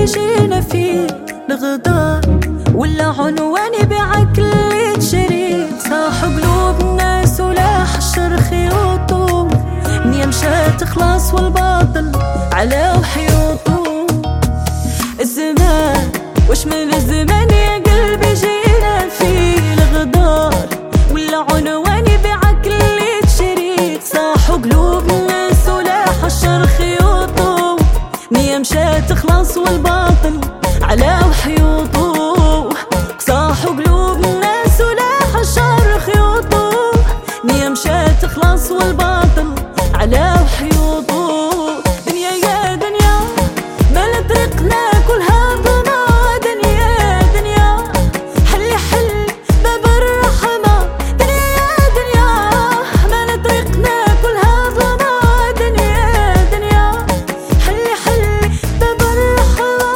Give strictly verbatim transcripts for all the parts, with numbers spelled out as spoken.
قلبي جينا فيه الغدار ولا عنواني بعقلي شريط صاح قلوب الناس ولا حشر خيوطه نية مشات خلاص والباطل على وحيوطه الزمان وش من الزمان يا قلبي جينا فيه الغدار ولا عنواني بعقلي شريط صاح قلوب الناس ولا حشر خيوطه نية مشات خلاص والباطل على وحيوطه صاح قلوب الناس ولا حشر خيوطه نية مشات خلاص والباطل على وحيوطه دنيا يا دنيا مال طريقنا كلها ظنا دنيا دنيا حلي حل باب الرحمة دنيا يا دنيا مال طريقنا كلها ظنا دنيا دنيا حلي حل باب الرحمة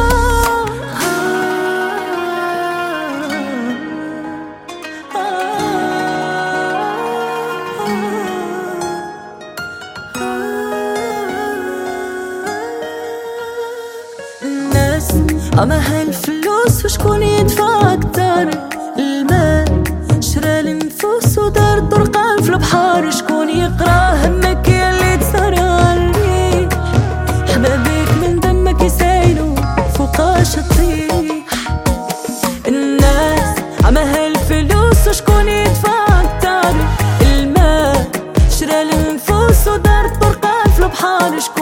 الناس أما هالفلوس وشكون يدفع أكتر المال شرى النفوس ودار طرقان في البحر شكون يقرا همك ياللي تسرى الريح حبابيك من دمك يسايلوا فوقاش تطيح الناس أما هالفلوس وشكون يدفع أكتر المال شرى النفوس ودار طرقان في البحر